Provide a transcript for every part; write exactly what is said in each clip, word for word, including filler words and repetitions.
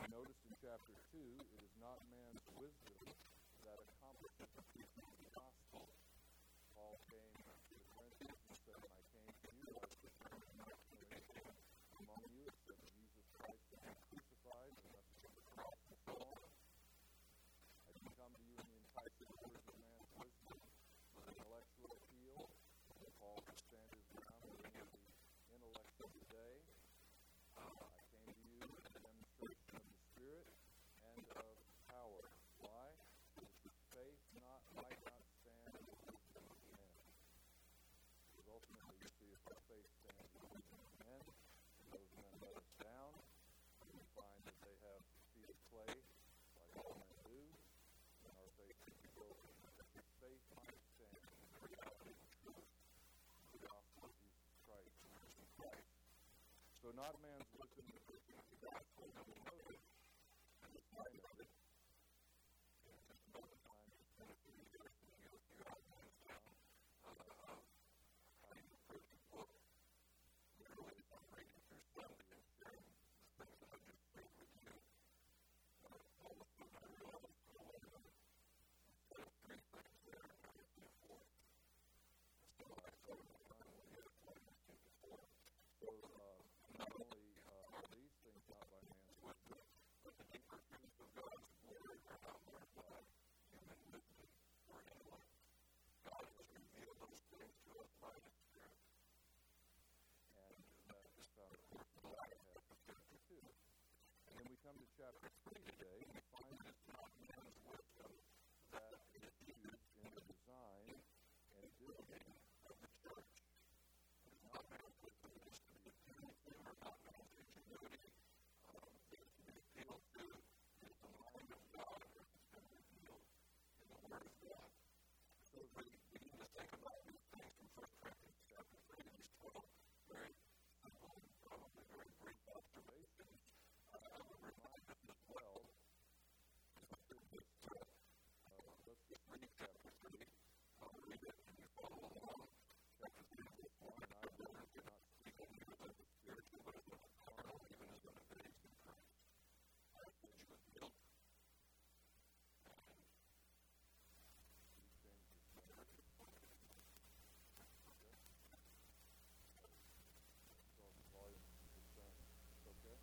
noticed in chapter two, it is not man's wisdom that accomplishes the gospel. Paul came to the Corinthians and said, "When I came to you, I was among you, except Jesus Christ has been crucified, the message of the cross and so on. I didn't come to you in the enticing words of man's wisdom, with intellectual appeal." Paul could stand his ground against the intellect of the day. I came to you with a demonstration of the Spirit and of power. Why? Because faith not might not stand in the wisdom of men. Because ultimately, you see, if our faith stands in the wisdom of men, those men let us down. We find that they have feet of clay, like all men do, and our faith is broken. Because faith might stand in the reality of truth, the gospel of Jesus Christ. So not man's wisdom is the gospel of the Moses. And the sign of it. Come to chapter three today, we find that it's not man's wisdom that is used in the design and building of the church. It's not man's wisdom that is to be appealed to, or not man's ingenuity uh, that is to be appealed to. It's the mind of God that has been revealed in the Word of God. So as we begin to think about these things from First Corinthians chapter three to these twelve very simple and probably very brief observations, I would remind us as well, let's just, uh, uh, let's just read chapter three. I'll read it and you follow along. Chapter three, verse one, "And I, brethren, cannot speak unto you as unto spiritual, but as unto carnal, even as unto babes in Christ. I have fed you with milk, and these things are better." Okay? So the volume is done. Okay?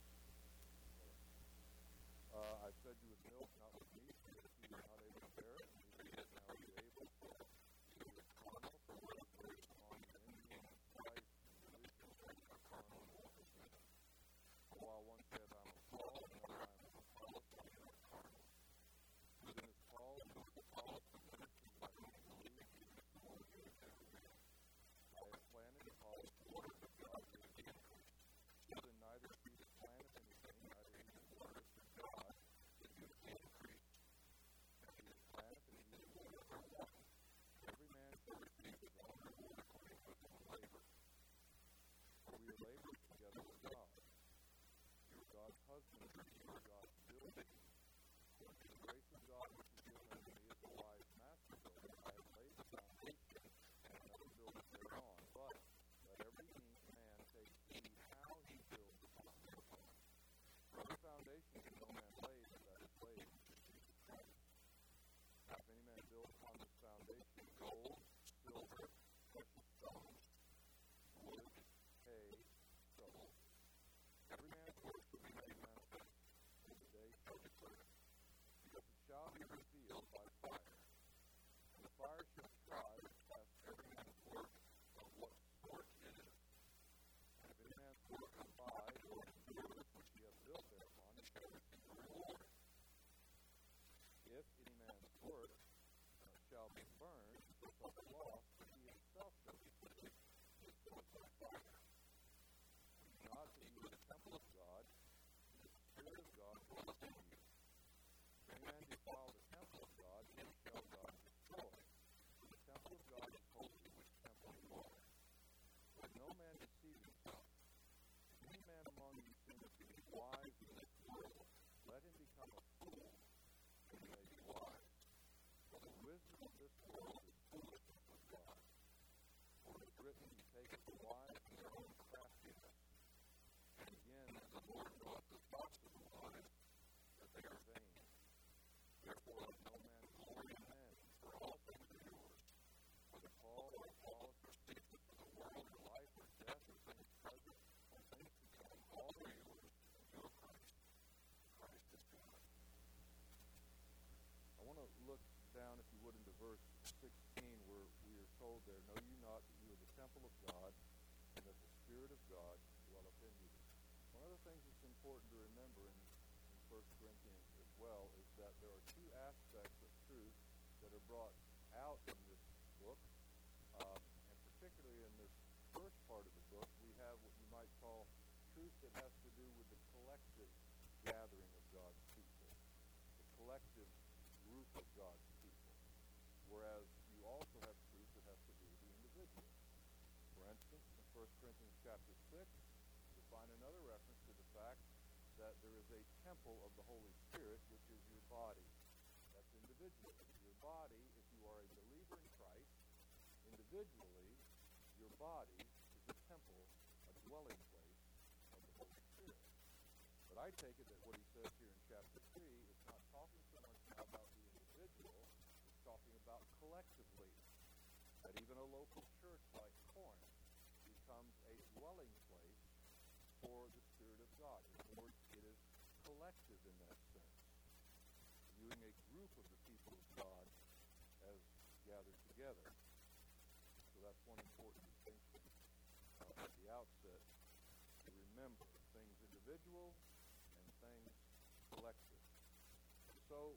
Uh, I fed you with milk, not with meat, because you were not able to bear it, neither yet now are you able. You were carnal, for what is there is among you envy and strife, division, and a carnal walk of men. For while one said, "I am of Paul," and another, "I am of Apollos," and you are carnal. Who then is Paul? Who is Apollos? The ministers by whom you believe, even if the one of you is never real. I have planted, Apollos watered, but God gave the increase. So then neither he that planteth anything, neither he that watereth, but God that giveth the increase. And he that planteth and he that watereth are one. Every man shall receive his own reward according to his own labor. For we are laborers together with God. You are God's husbandry, you are God's building. For to the grace of God which is given unto me as a wise master builder, I have laid the foundation, and another buildeth thereon. But let every man take heed how he builds upon thereupon. For other foundation can no man lay, but that is laid, which is Jesus Christ. Now if any man build upon this foundation gold, silver, precious stones, wood, hay, stubble, every man's work shall be made manifest, and the day shall declare it. Because it shall be revealed by fire. And the fire shall try to test every man's work of what sort it is. And if any man's work abide or endure, which he hath built thereupon, he shall receive a reward. If any man's work uh, shall be burned, so shall be lost, but he himself shall be saved, as though by fire. Not that you are the temple of God, and the Spirit of God dwelleth in you. If any man defile the temple of God, him shall God destroy. For the temple of God is holy, which temple you are. Let no man deceive himself. If any man among you seemeth to be wise in this world, let him become a fool, that he may be wise. For the wisdom of this world is foolishness with God. For it is written, He taketh the wise in their own craftiness. And again, the Lord knoweth the thoughts of the wise, told there, know you not that you are the temple of God, and that the Spirit of God dwelleth in you. One of the things that's important to remember in, in First Corinthians as well is that there are two aspects of truth that are brought out in this book, um, and particularly in this first part of the book, we have what you might call truth that has to do with the collective gathering of God's people, the collective group of God's people, whereas you also have truth that has to do with the individual. For instance, in First Corinthians chapter six, you'll find another reference to the fact that there is a temple of the Holy Spirit, which is your body. That's individual. Your body, if you are a believer in Christ, individually, your body is a temple, a dwelling place of the Holy Spirit. But I take it that what he says here in chapter three is not talking so much now about the individual, it's talking about collectively. That even a local church like Corinth becomes a dwelling place for the Spirit of God. In other words, it is collective in that sense, viewing a group of the people of God as gathered together. So that's one important distinction uh, at the outset to remember: things individual and things collective. So,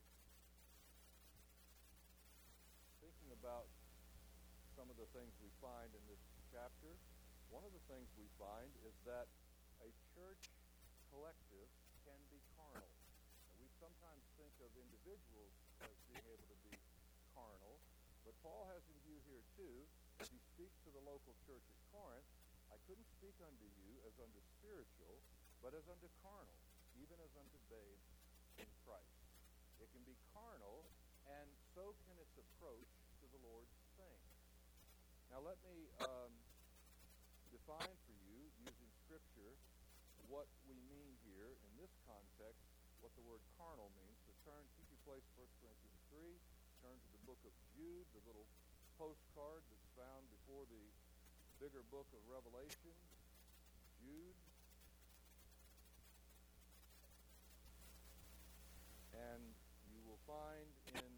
thinking about some of the things we find in this chapter, one of the things we find is that a church collective can be carnal. And we sometimes think of individuals as being able to be carnal, but Paul has in view here too, as he speaks to the local church at Corinth, I couldn't speak unto you as unto spiritual, but as unto carnal, even as unto babes in Christ. It can be carnal, and so can its approach to the Lord's things. Now let me um, define for you, using Scripture, what we mean here in this context, what the word carnal means. So turn, keep your place, First Corinthians three, turn to the book of Jude, the little postcard that's found before the bigger book of Revelation, Jude. And you will find in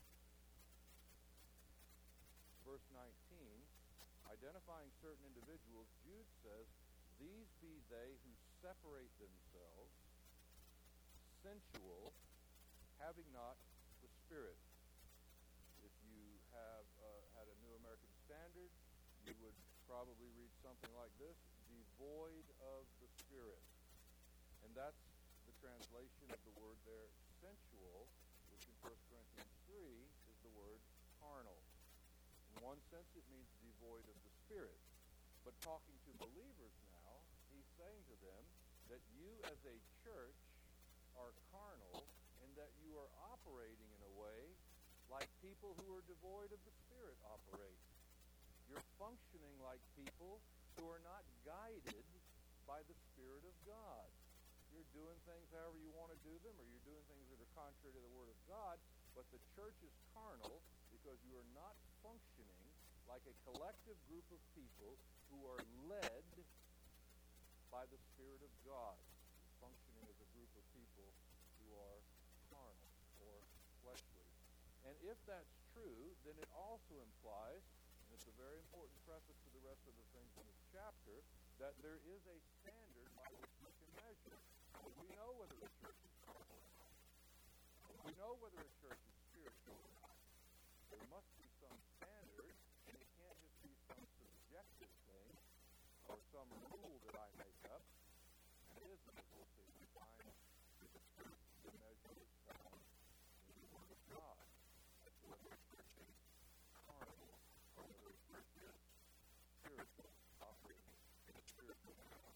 verse nineteen, identifying certain individuals, Jude says, these be they who separate themselves, sensual, having not the Spirit. If you have uh, had a New American Standard, you would probably read something like this: devoid of the Spirit. And that's the translation of the word there, sensual, which in First Corinthians three is the word carnal. In one sense, it means devoid of the Spirit. But talking to believers now, he's saying to them that you as a church are carnal in that you are operating in a way like people who are devoid of the Spirit operate. You're functioning like people who are not guided by the Spirit of God. You're doing things however you want to do them, or you're doing things that are contrary to the Word of God, but the church is carnal because you are not functioning like a collective group of people who are led by the Spirit of God. You're functioning as a group of people who are carnal or fleshly. And if that's true, then it also implies, and it's a very important preface to the rest of the things in this chapter, that there is a standard by which we can measure. We know whether a church is carnal or not. We know whether a church is spiritual or not. There must be some standard, and it can't just be some subjective thing or some rule that I make up. And it isn't, as we'll see. We find that the truth to measure is found in the Word of God. That's whether a church is carnal or whether a church is spiritual, operating in a spiritual manner.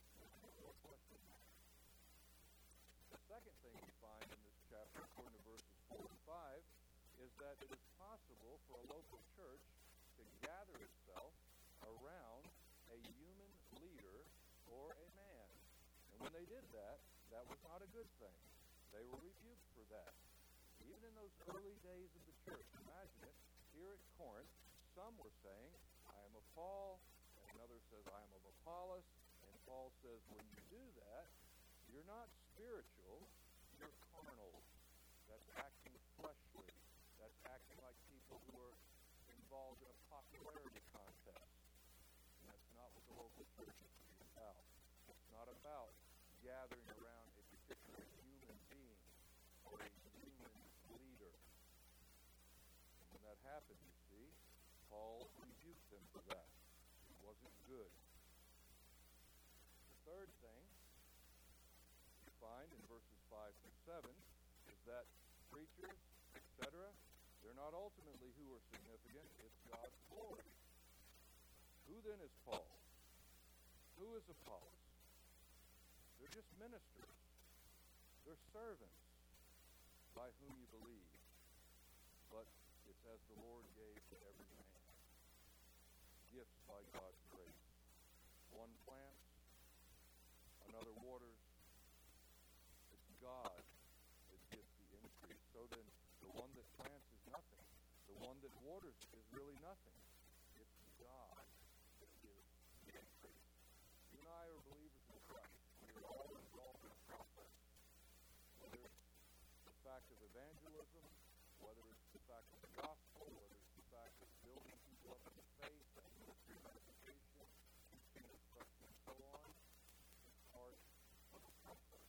The second thing we find in this chapter, according to verses four and five, is that it is possible for a local church to gather itself around a human leader or a man. And when they did that, that was not a good thing. They were rebuked for that. Even in those early days of the church, imagine it, here at Corinth, some were saying, I am of Paul, and another says, I am of Apollos, and Paul says, when you do that, you're not spiritual, you're carnal. That's acting fleshly. That's acting like people who are involved in a popularity gathering around a particular human being or a human leader. And when that happened, you see, Paul rebuked them for that. It wasn't good. The third thing you find in verses five through seven is that preachers, et cetera, they're not ultimately who are significant. It's God's glory. Who then is Paul? Who is Apollos? They're just ministers. They're servants by whom you believe. But it's as the Lord gave to every man. Gifts by God's grace. One plants, another waters. It's God that gives the increase. So then, the one that plants is nothing. The one that waters is really nothing. It's God that gives the increase. You and I are believers in Christ. We are all involved in the process. Whether it's the fact of evangelism, whether it's the fact of the gospel, whether it's the fact of building people up in the faith, ministry of education, teaching of Christ, and so on, it's part of the process.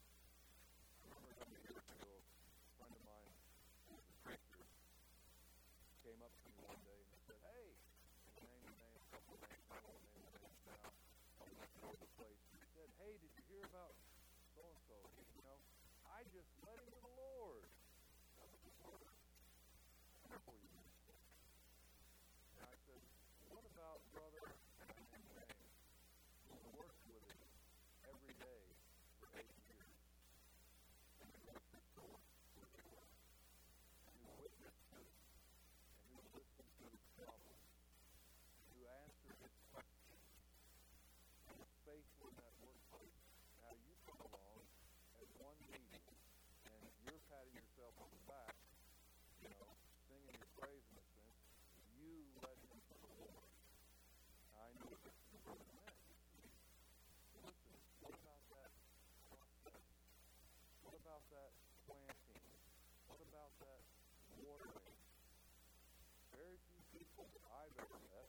I remember a number of years ago, a friend of mine who was a preacher came up to me one day and he said, "Hey," and he named the name, a couple of names, I won't name the names now, I went all over the place. He said, "Hey, did you hear about so-and-so? You know, I just led him to the Lord." That was the word. Wonderful, you minister. And I said, "What about brother," and I named the name, who's worked with him every day for eight years in the grocery store where they work, and who witnessed to him, and who listened to his problems, and who answered his questions, and was faithful in that workplace. Now you come along at one meeting, and you're patting yourself on the back, you know, singing your praise in a sense. You led him to the Lord. I knew what this meant. Listen, what about that process? What about that planting? What about that watering? Very few people that I've ever met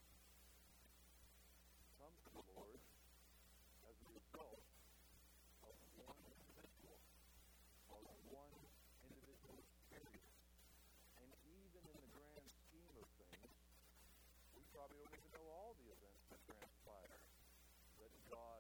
come to the Lord as a result of one individual, or one individual experience. And even in the grand scheme of things, we probably don't even know all the events that transpire that God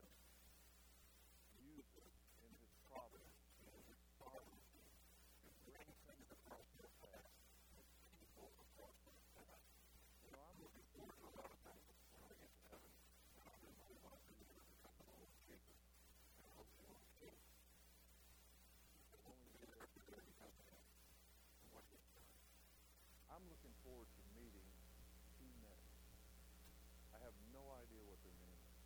uses in His providence, in His sovereignty, to bring things across the path, people across the path. You know, I'm looking forward to a lot of things when I get to heaven. I really want to be able to come to the Lord Jesus. I hope you want to. When we get there, we're going to become that. And what He's done. I'm looking forward to meeting two men. I have no idea what their name is.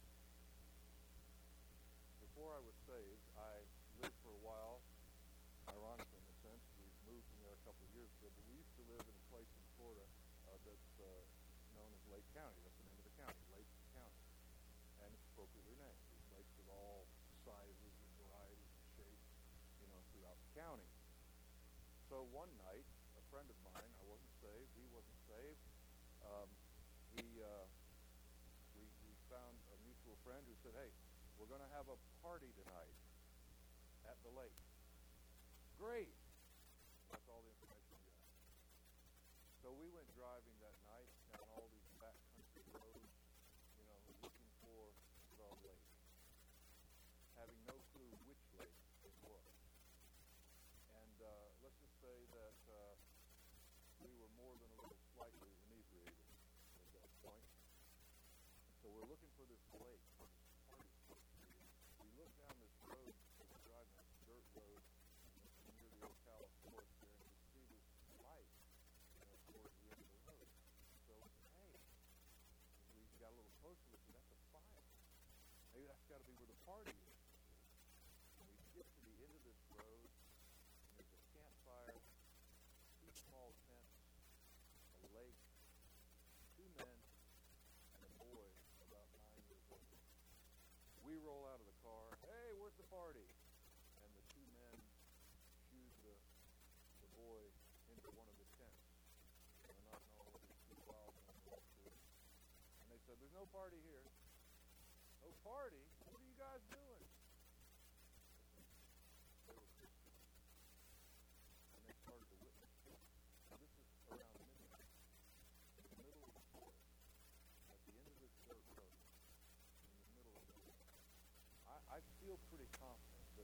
Before I was saved, I lived for a while, ironically in a sense, we moved from there a couple of years ago, but we used to live in a place in Florida uh, that's uh, known as Lake County. That's the name of the county, Lake County. And it's appropriately named. There's lakes of all sizes and varieties and shapes, you know, throughout the county. So one night, a friend of mine, I wasn't saved, he wasn't saved, um, he, uh, we, we found a mutual friend who said, "Hey, we're going to have a party tonight at the lake." Great! That's all the information we got. So we went driving that night down all these backcountry roads, you know, looking for the lake, having no clue which lake it was. And uh, let's just say that uh, we were more than a little slightly inebriated at that point. And so we're looking for this lake, for this party place. We look down this road, we're driving this dirt road near the Ocala Forest there, and we see this light, you know, towards the end of the road. So we said, "Hey," we got a little closer, we said, "That's a fire. Maybe that's got to be where the party is." And we get to the end of this road, and there's a campfire, two small tents, a lake, two men, and a boy about nine years old. We roll out of the car. "Hey, where's the party?" And the two men shooed the, the boy into one of the tents. You know, not knowing what these two wild men were up to. And they said, "There's no party here." "No party? What are you guys doing?"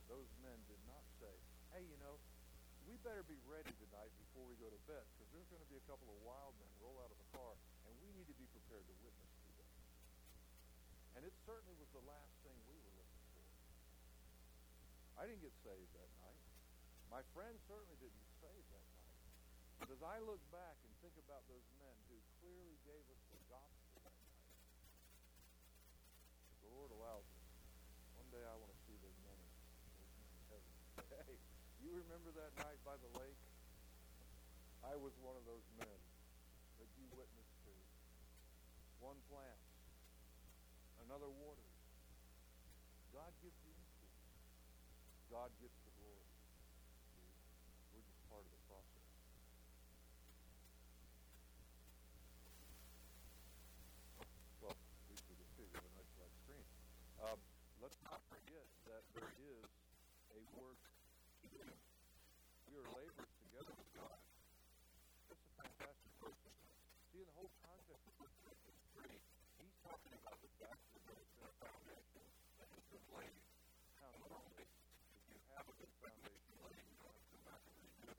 those men did not say, hey, you know, we better be ready tonight before we go to bed because there's going to be a couple of wild men roll out of the car, and we need to be prepared to witness to them. And it certainly was the last thing we were looking for. I didn't get saved that night. My friends certainly didn't get saved that night. But as I look back and think about those men who clearly gave us the gospel that night, the Lord allows it. One day I want to see those men in, those men in heaven. Hey, you remember that night by the lake? I was one of those men that you witnessed to. One plants, another waters. God gives the increase. God gets the glory. We're just part of the process. Well, we could just figure a nice flat screen. Um, let's not forget that there is a work to do. We are laborers together with God. That's a fantastic work. See, in the whole context of this three, he's talking about the fact that there's been a foundation that has been laid. Found foundation. If you have a good foundation, you don't have to come back and rebuild.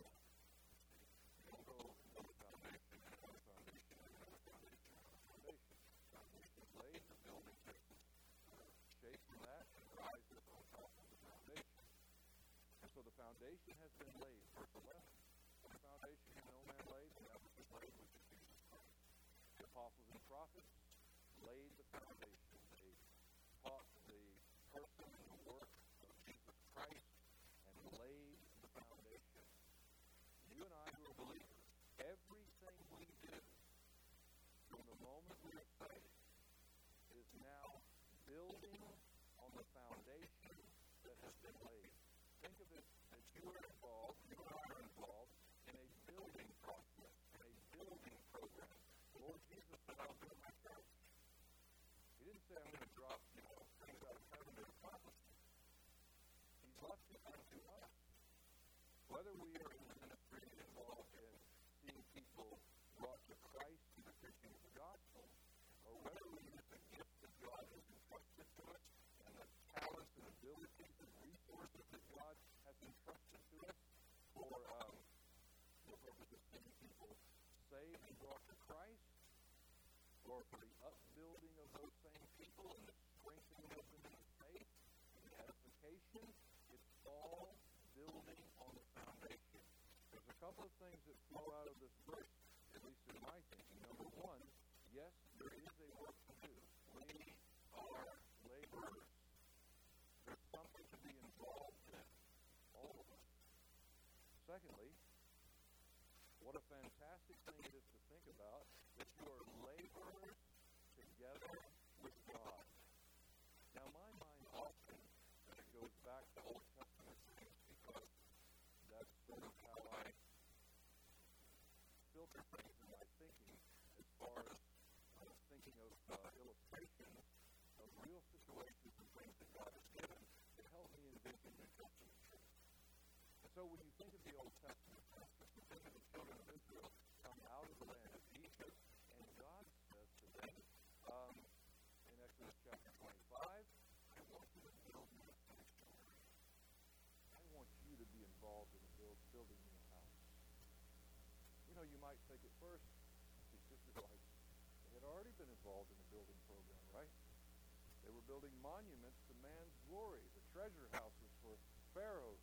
You don't go another foundation, another foundation, another foundation, another foundation. Foundation is laid, the building takes shape from that and rises on top of the foundation. And so the foundation has been laid. First lesson. The foundation no man laid, and that was the laid, which is Jesus Christ. The apostles and prophets laid the foundation. They taught the person and the work of Jesus Christ and laid the foundation. You and I who are believers, everything we do from the moment we are saved is now building on the foundation that has been laid. Think of it that you are involved, you and I are involved in a building process, in a building program. Lord Jesus said, I'll build my church. He didn't say, I'm going to drop, you know, things out of heaven to accomplish it. He's left it unto us. Whether we are in the ministry involved in seeing people brought to Christ through the preaching of the gospel, or whether we use the gifts that God has entrusted to us, and the talents and abilities and resources that God has entrusted to us for um, the purpose of seeing people saved and brought to Christ, or for the upbuilding of those same people and the strengthening of them in the faith and the edification, it's all building on the foundation. There's a couple of things that flow out of this verse, at least in my thinking. Number one, yes, there is a work to do. We are laborers. There's something to be involved in, all of us. Secondly, what a fantastic thing it is to think about that you are laborers together with God. Now, my mind often goes back to Old Testament things because that's sort of how I filter things in my thinking as far as uh, thinking of uh, illustrations of real situations and things that God has given to help me envision the Testament truth. And so when you think of the Old Testament, you think of the children of Israel come out of the land of Egypt, and God says to them um, in Exodus chapter twenty-five, I want you to build me a sanctuary. I want you to be involved in the build, building me a house. You know, you might think at first, these Israelites, they had already been involved in the building program, right? They were building monuments to man's glory, the treasure houses for pharaohs.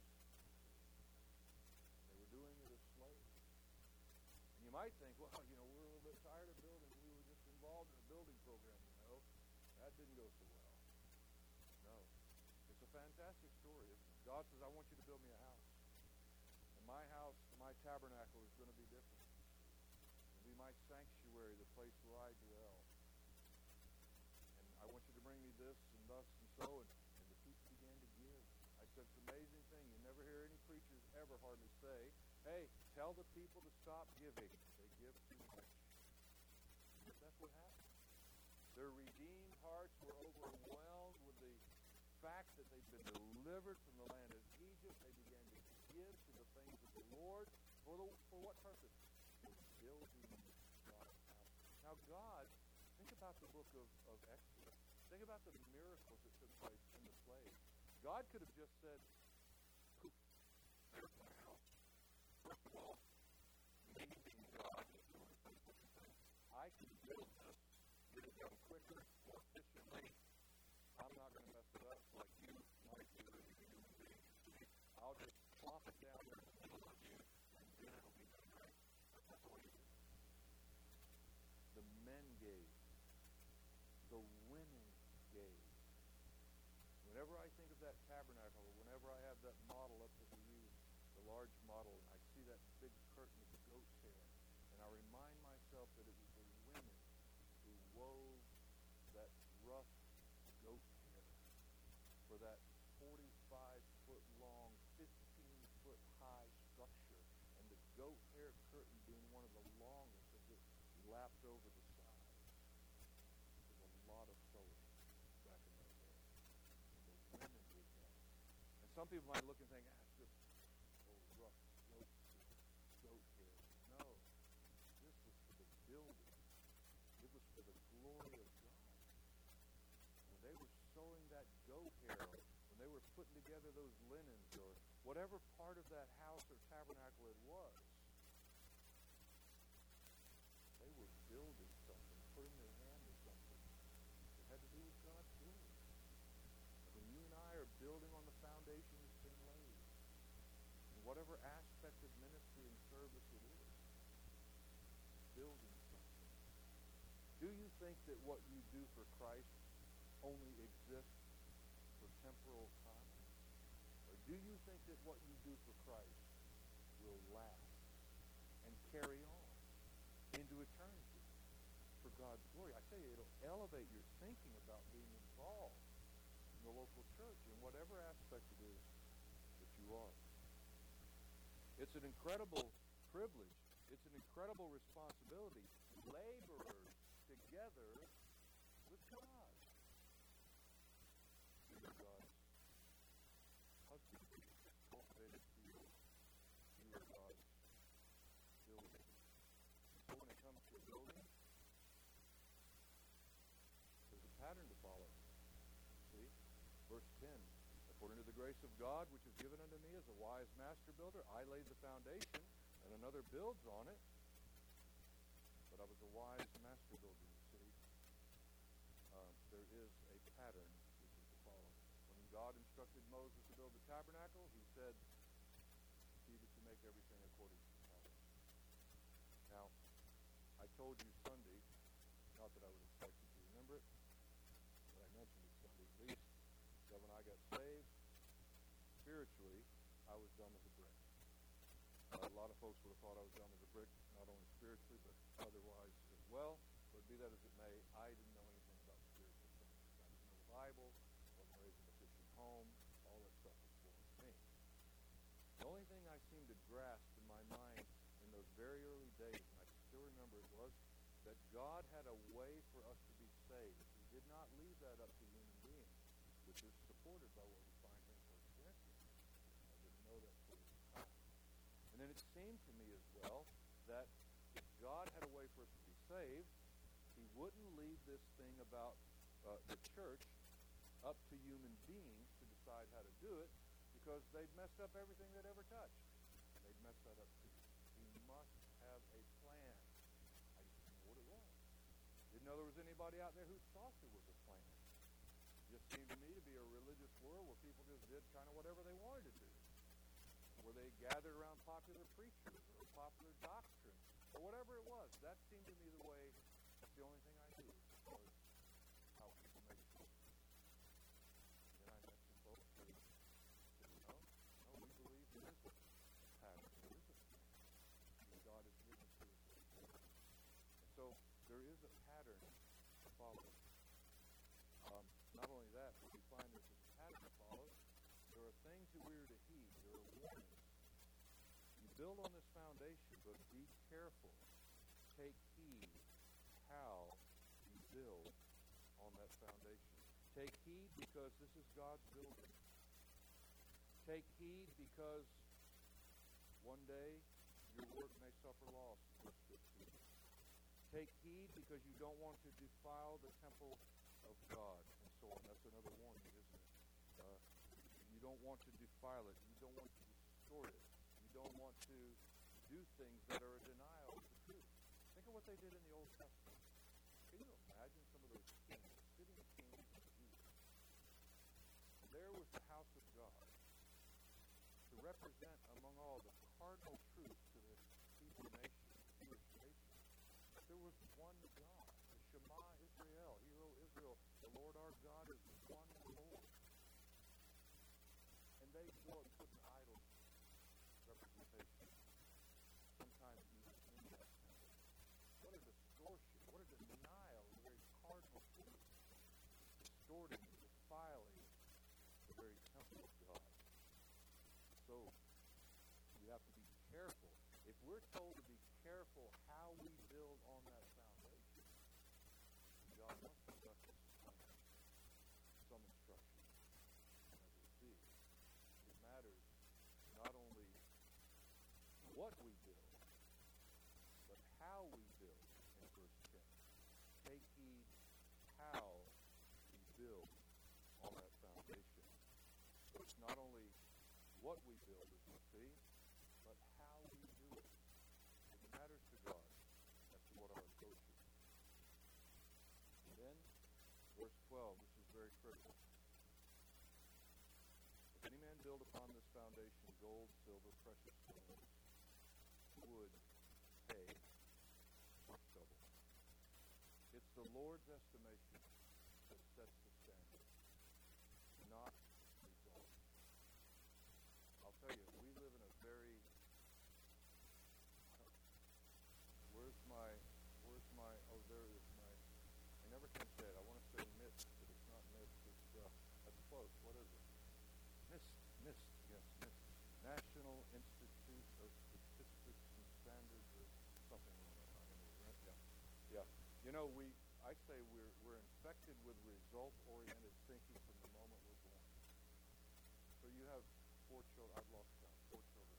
They were doing it as slaves. And you might think, well, you know, we're a little bit tired of building. We were just involved in a building program, you know. That didn't go so well. No. It's a fantastic story, isn't it? God says, I want you to build me a house. And my house, my tabernacle is going to be different. It'll be my sanctuary, the place where I dwell. And I want you to bring me this and thus and so. And, and the people began to give. I said, it's an amazing thing. You never hear any preachers ever hardly say, hey, tell the people to stop giving. They give too much. But that's what happened. Their redeemed hearts were overwhelmed with the fact that they'd been delivered from the land of Egypt. They began to give to the things of the Lord. For, the, for what purpose? For building God's house. Now God, think about the book of, of Exodus. Think about the miracles that took place in the plague. God could have just said, well, maybe God is doing something. I can build this, get it done quicker, more efficiently. I'm not going to mess it up like you might do as a human being. I'll just plop it down there in the middle of you, and then it'll be done right. But that's what he did. The men gave. The women gave. Whenever I think of that tabernacle, or whenever I have that model up that we use, the large model, and I see that big curtain of goat's hair, and I remind myself that it was the women who wove that rough goat hair for that forty-five foot long, fifteen foot high structure, and the goat hair curtain being one of the longest as it lapped over the sides. It was a lot of sewing back in those days. And the women did that. And some people might look and think, ah, it's just oh, rough goat, goat hair. No, this was for the building. It was for the glory of God. When they were sewing that goat hair, when they were putting together those linens or whatever part of that house or tabernacle it was, they were building something, putting their hand to something that had to do with God's glory. When you and I are building on the foundation that's been laid, in whatever aspect of ministry and service it is, building something. Do you think that what you do for Christ only exists for temporal time? Or do you think that what you do for Christ will last and carry on into eternity for God's glory? I tell you, it'll elevate your thinking about being involved in the local church in whatever aspect it is that you are. It's an incredible privilege. It's an incredible responsibility. Laborers together with God. You are God's husband, cultivated field. You are God's building. So when it comes to building, there's a pattern to follow. See? Verse ten. According to the grace of God, which is given unto me as a wise master builder, I laid the foundation, and another builds on it. But I was a wise master builder, you see. Uh, there is a pattern which is to follow. When God instructed Moses to build the tabernacle, he said, see that you make everything according to the pattern. Now, I told you Sunday, not that I would expect you to remember it, but I mentioned it Sunday at least, that when I got saved, spiritually, I was dumb as a brick. Uh, a lot of folks would have thought I was dumb as a brick, not only spiritually, but otherwise as well. But be that as it may, I didn't know anything about spiritual things. I didn't know the Bible, wasn't raised in a Christian home, all that stuff was foreign to me. The only thing I seemed to grasp in my mind in those very early days, and I can still remember it, was that God had a way for us to be saved. He did not leave that up to human beings, which is supported by what we find here in First Corinthians. I didn't know that for the time. And then it seemed to me as well that if God had a way for us to be saved, he wouldn't leave this thing about uh, the church up to human beings to decide how to do it, because they'd messed up everything they'd ever touched. They'd messed that up too. He must have a plan. I just didn't know what it was. Didn't know there was anybody out there who thought there was a plan. It just seemed to me to be a religious world where people just did kind of whatever they wanted to do. Where they gathered around popular preachers or popular doctrine or whatever it was. That seemed to me the way, that's the only thing I knew as far as how people made it work. Then I met some folks who said, no, no, we believe there is a pattern, there is a plan that God has given to us. And so there is a pattern to follow. Um, not only that, but we find there's a pattern to follow. There are things that we are to heed. There are warnings. You build on this foundation, but be careful. Take heed how you build on that foundation. Take heed because this is God's building. Take heed because one day your work may suffer loss. Verse fifteen. Take heed because you don't want to defile the temple of God, and so on. That's another warning, isn't it? Uh, you don't want to defile it. You don't want to distort it. You don't want to do things that are a denial of the truth. Think of what they did in the Old Testament. Can you imagine some of those kings, sitting kings of Judah? There was the house of God to represent among all the cardinal truths to the Hebrew nation, the Jewish nation. There was one God, the Shema Israel, Hear, O Israel, the Lord our God is one Lord. And they go and put an idol representation, sometimes even in that temple. What a distortion, what a denial of the very cardinal truth, distorting, defiling the very temple of God. So, you have to be careful. If we're told to be careful how we build on that foundation, God wants to touch us on some instruction. And as we see, it matters not only what we build, but how we build in verse ten. Take heed how we build on that foundation. So it's not only what we build, as we see, but how we do it. It matters to God as to what our approach is. And then, verse twelve, this is very critical. If any man build upon this foundation gold, silver, precious stones, wood, hay, or stubble. It's the Lord's estimation that sets the standard, not results. I'll tell you, we live in a very, where's my, where's my, oh, there is my, I never can say it. I want to say mist, but it's not mist. It's, uh, that's close. What is it? NIST, NIST, yes, NIST. National Institute of Statistics and Standards or something like that. I don't know, right? Yeah. Yeah. You know, we, I say we're, we're infected with result-oriented thinking from the moment we're born. So you have four children. I've lost count. Four children.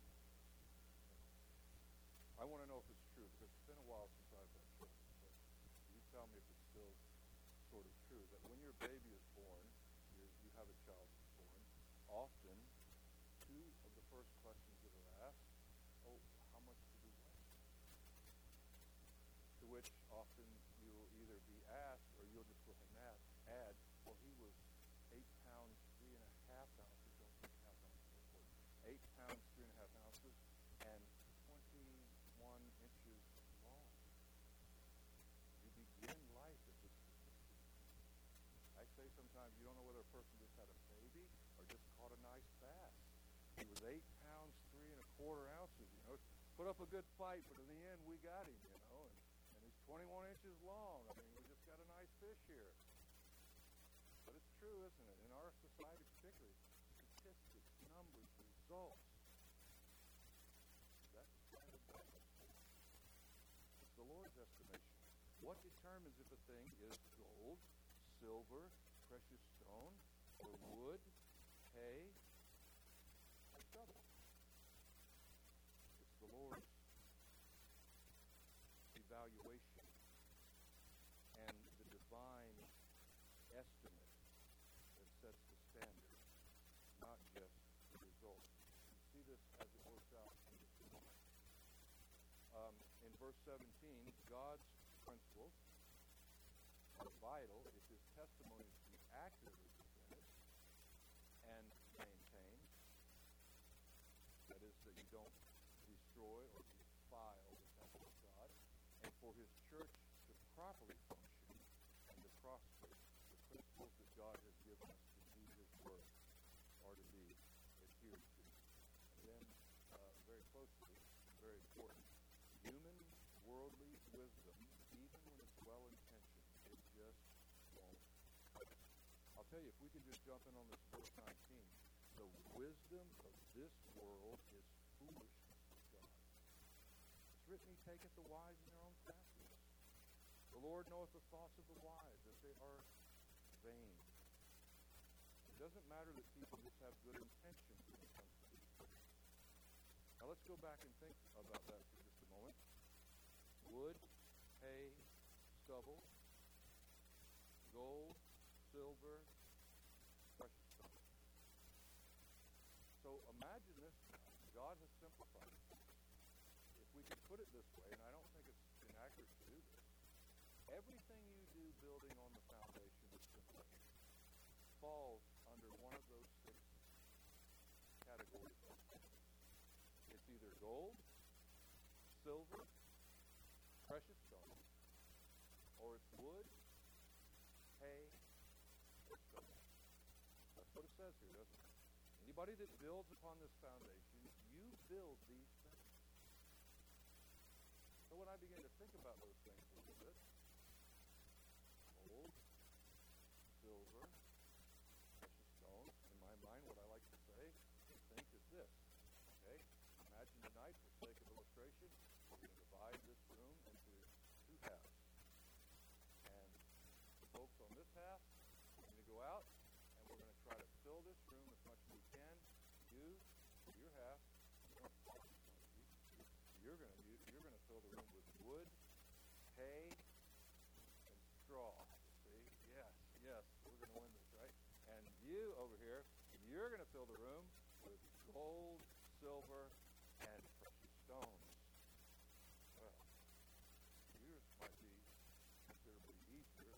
I want to know if it's true because it's been a while since I've had children. But you tell me if it's still sort of true that when your baby is born, you you have a child that's born. Often, two of the first questions that are asked, oh, how much did he weigh? To which often you will either be asked or you'll just go ahead and add, add well, he was eight pounds, three and a half ounces. Don't think half ounces are important. Eight pounds, three and a half ounces, and twenty-one inches long. You begin life as a statistic. I say sometimes you don't know whether a person just had a baby or just caught a nice bass. He was eight pounds, three and a quarter ounces, you know. Put up a good fight, but in the end, we got him, you know. And, and he's twenty-one inches long. I mean, we just got a nice fish here. But it's true, isn't it? In our society particularly, statistics, numbers, results. That's the standard Bible. It's the Lord's estimation. What determines if a thing is gold, silver, precious stone, or wood, hay, or stubble? It's the Lord's evaluation and the divine estimate that sets the standard, not just the result. You see this as it works out in just a moment. Um, in verse seventeen, God's principles are vital if his testimony is to be accurately presented and maintained. That is, that you don't destroy or defile the temple of God, and for his church to properly function and to prosper, the principles that God has given us to do his work are to be adhered to. And then, uh, very closely, very important, human worldly wisdom, even when it's well-intentioned, it just won't cut it. I'll tell you, if we could just jump in on this verse nineteen, the wisdom of this world is foolishness with God. It's written, he taketh the wise in their own craftiness. The Lord knoweth the thoughts of the wise, that they are vain. It doesn't matter that people just have good intentions when it comes to these things. Now let's go back and think about that for just a moment. Wood, hay, stubble, gold, silver, precious stone. So imagine this now. God has simplified it. If we could put it this way, and I don't think it's inaccurate to do this. Everything you do building on the foundation of simplicity falls under one of those six categories. It's either gold, silver, precious stone, or it's wood, hay, or stone. That's what it says here, doesn't it? Anybody that builds upon this foundation, you build these things. So when I begin to think about those things a little bit, gold, silver, precious stones, in my mind, what I like to say and think is this. Okay? Imagine tonight, for sake of illustration, we're going to divide this room into two halves. And the folks on this half are going to go out, and we're going to try to fill this room as much as we can. You, your half, you're going to you're going to fill the room with wood, hay, and straw. See? Yes, yes, we're going to win this, right? And you over here, you're going to fill the room with gold, silver, and precious stones. Well, yours might be considerably easier.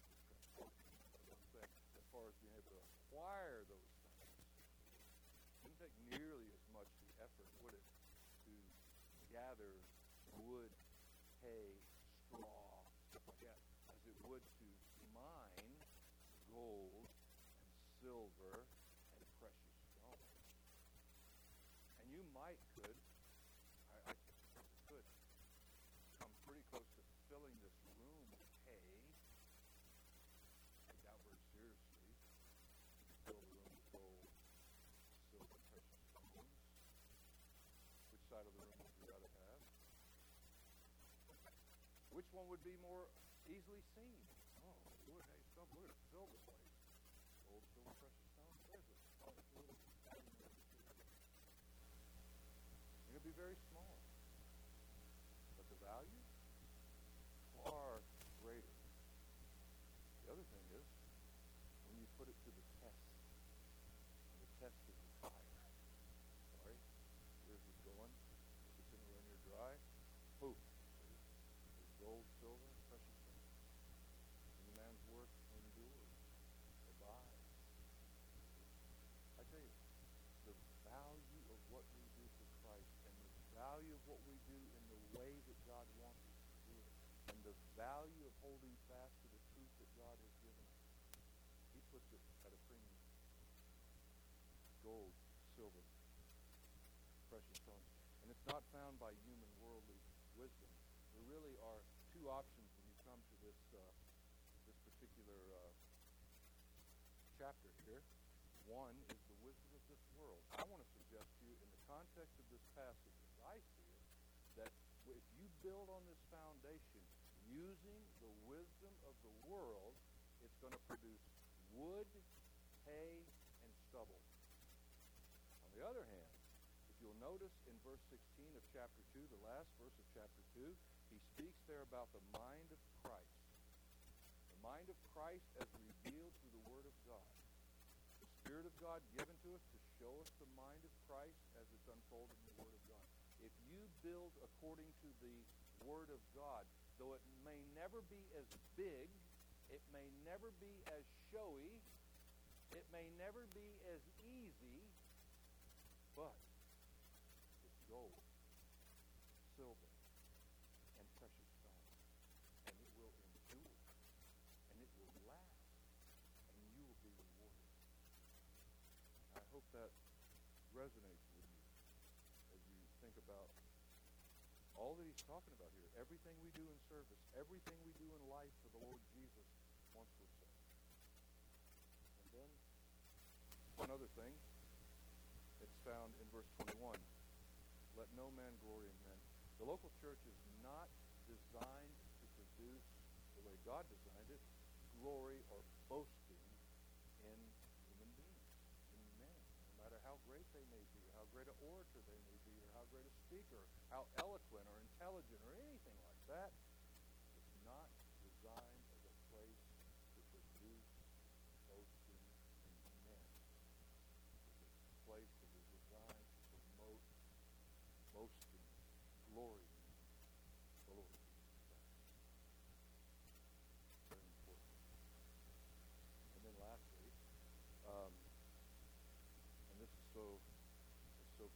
As far as being able to acquire those things, it wouldn't take nearly as much the effort, would it, to gather wood, hay, straw, stuff like that, as it would to mine gold and silver and precious stones. And you might could, I, I probably could, come pretty close to filling this room with hay. I doubt very seriously fill the room with gold, silver, precious stones. Which side of the room would you rather have? Which one would be more easily seen? Oh, wood, hay, stuff. We're going to fill the place. Gold, silver, precious stones. There's a oh, it's a little It'll be very small. But the value? Far greater. The other thing is, when you put it to the test, and the test is the fire. Sorry, yours is going. If it's anywhere near dry, poof. There's gold, silver, precious stones. And the man's work endures. Abides. I tell you, the value of what we do for Christ and the value of what we do in the way that God wants us to do it and the value of holding fast to the truth that God has given us, he puts it at a premium. Gold, silver, precious stones. And it's not found by human worldly wisdom. There really are two options when you come to this uh, this particular uh, chapter here. One is the wisdom of this world. I want to suggest to you, in the context of this passage, as I see it, that if you build on this foundation using the wisdom of the world, it's going to produce wood, hay, and stubble. On the other hand, if you'll notice in verse sixteen of chapter two, the last verse of chapter two, he speaks there about the mind of Christ. The mind of Christ as revealed through the Word of God. Spirit of God given to us to show us the mind of Christ as it's unfolded in the Word of God. If you build according to the Word of God, though it may never be as big, it may never be as showy, it may never be as easy, but it's gold, silver, and precious stones. And it will endure, and it will last, and you will be rewarded. I hope that resonates with you as you think about all that he's talking about here. Everything we do in service, everything we do in life for the Lord Jesus once we're saved. And then, one other thing, it's found in verse twenty-one. Let no man glory in men. The local church is not designed to produce, the way God designed it, glory or boasting in human beings, in men, no matter how great they may be, or how great an orator they may be, or how great a speaker, how eloquent or intelligent or anything like that. It's not designed as a place to produce boasting in men. It's a place that is designed to promote boasting, glory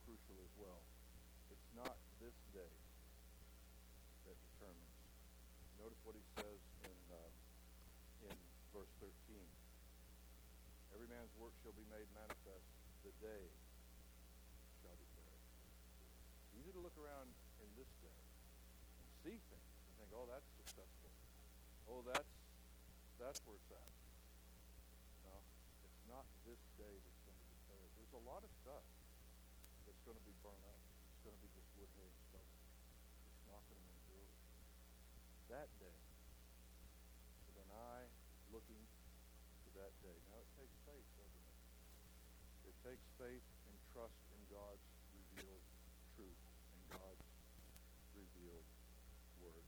crucial as well. It's not this day that determines. Notice what he says in uh, in verse thirteen. Every man's work shall be made manifest. The day shall declare it. It's easy to look around in this day and see things and think, oh, that's successful. Oh, that's that's where it's at. No, it's not this day that's going to declare it. There's a lot of stuff that's going to be burned up. It's going to be just wood, hay, and stubble. It's not going to endure. That day, with an eye looking to that day. Now, it takes faith, doesn't it? It takes faith and trust in God's revealed truth and God's revealed word.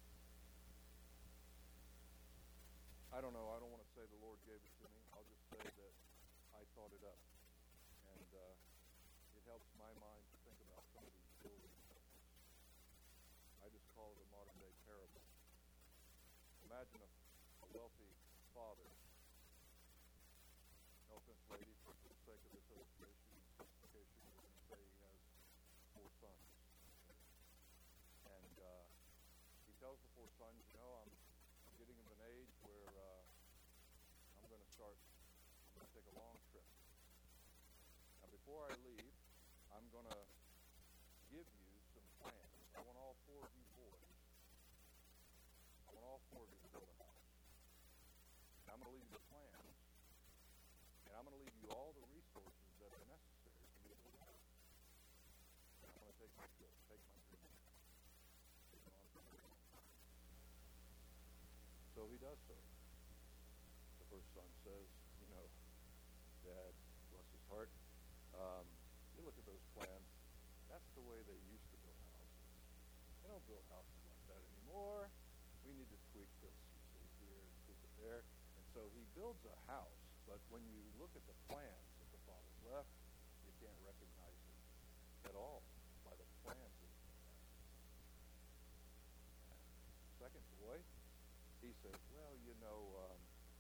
I don't know. I don't want to say the Lord gave it to me. I'll just say that I thought it up. And uh, it helps my mind to think about some of these building things. I just call it a modern-day parable. Imagine a, a wealthy father. No offense, ladies, for the sake of this illustration and simplification, we're going to say he has four sons. And uh, he tells the four sons, you know, I'm, I'm getting of an age where uh, I'm going to start, I'm going to take a long trip. Now, before I leave, I'm going to give you some plans. I want all four of you boys, I want all four of you to build a house. And I'm going to leave you the plans, and I'm going to leave you all the resources that are necessary for you to build a house. And I'm going to take my trip, take my dream. Take it on for a long time. So he does so. The first son says, you know, Dad, bless his heart, um, you look at those plans, that's the way they used to build houses. They don't build houses like that anymore. We need to tweak this, you see, here and tweak it there. And so he builds a house, but when you look at the plans that the father's left, you can't recognize it at all by the plans that he has. And the second boy, he says, well, you know, um,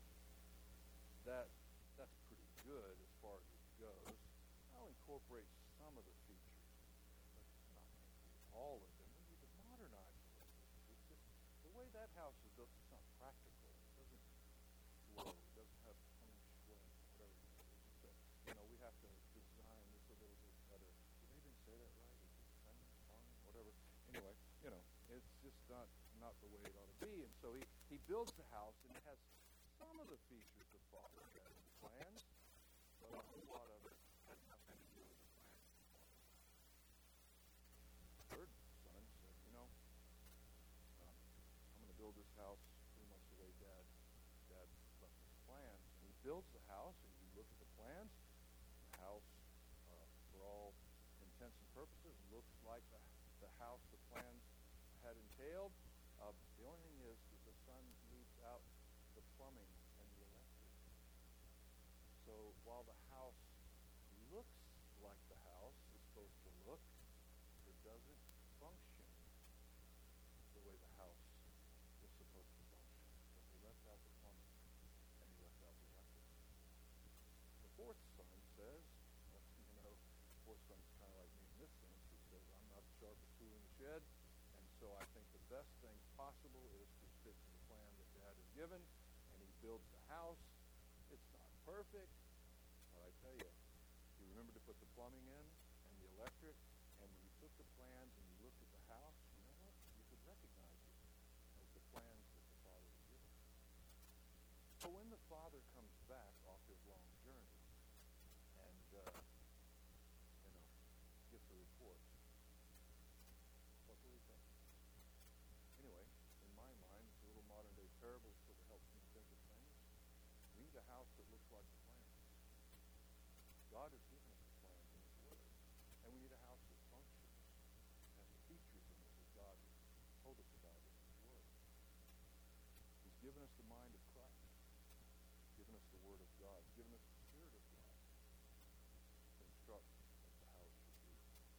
that that's pretty good as far as it goes. I'll incorporate some of the features in there, but not all of them. We need to modernize a little bit. It's just the way that house is built, it's not practical. It doesn't flow. It doesn't have feng shui, whatever it is. It's just a, you know, we have to design this a little bit better. Did I even say that right? Is it feng, feng, whatever? Anyway, you know, it's just not, not the way it ought to be. And so he, he builds the house, and it has some of the features the father had in plans, but a whole lot of it had nothing to do with the plans of the father. The third son said, you know, um, I'm going to build this house pretty much the way Dad, Dad left his plans. And he builds the house, and you look at the plans. The house, uh, for all intents and purposes, looks like the, the house the plans had entailed. Uh, the only thing is that the son leaves out the plumbing and the electric. So while the house looks like the house is supposed to look, it doesn't function the way the house is supposed to function. Because he left out the plumbing and he left out the electric. The fourth son says, well, you know, the fourth son's kind of like me in this sense. He says, I'm not the sharpest tool in the shed, and so I think the best thing possible is to stick to the plan that Dad has given. And he builds the house. It's not perfect, but I tell you, he remembered to put the plumbing in and the electric, and when you took the plans and you looked at the house, you know what? You could recognize it as the plans that the father had given. So when the father comes back off his long journey and, uh, you know, gets a report, what will he think? Anyway, in my mind, it's a little modern-day parable, so it helps me think of things. We need a house that looks like the plans. God has given us the plans in His Word. And we need a house that functions, has the features in it that God has told us about in His Word. He's given us the mind of Christ. He's given us the Word of God. He's given us the Spirit of God to instruct as to how it should be.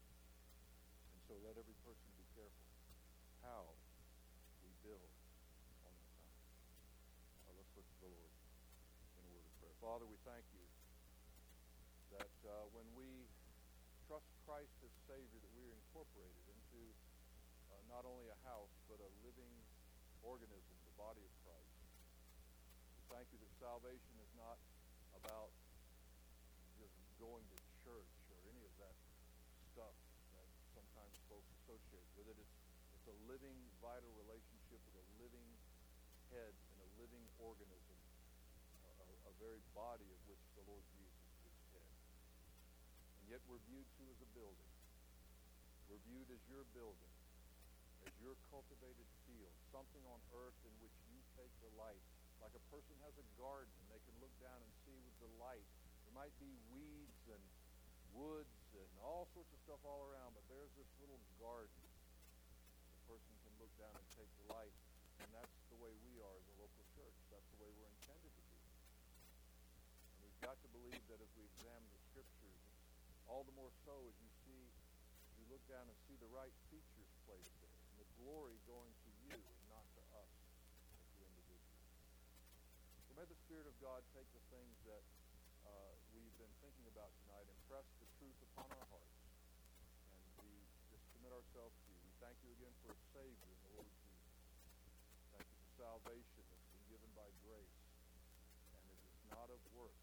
And so let every person be careful how we build on the time. Uh, let's look to the Lord in a word of prayer. Father, we thank you that uh, when we trust Christ as Savior, that we are incorporated into uh, not only a house, but a living organism, the body of Christ. We thank you that salvation is not about just going to church or any of that stuff that sometimes folks associate with it. It's, it's a living, vital relationship with a living head and a living organism, a, a very body of which the Lord Jesus is head. And yet we're viewed too as a building. We're viewed as your building, as your cultivated field, something on earth in which you take delight. Like a person has a garden and they can look down and see with delight. There might be weeds and woods and all sorts of stuff all around, but there's this little garden. The person can look down and take delight. And that's the way we are as a local church. That's the way we're intended to be. And we've got to believe that as we examine the Scriptures, it's all the more so as you see, as you look down and see the right features placed there, and the glory going to you and not to us as the individuals. So may the Spirit of God take the things that uh, we've been thinking about tonight, impress the truth upon our hearts, and we just commit ourselves to you. We thank you again for a Savior in the Lord Jesus. Thank you for salvation that's been given by grace, and it is not of works.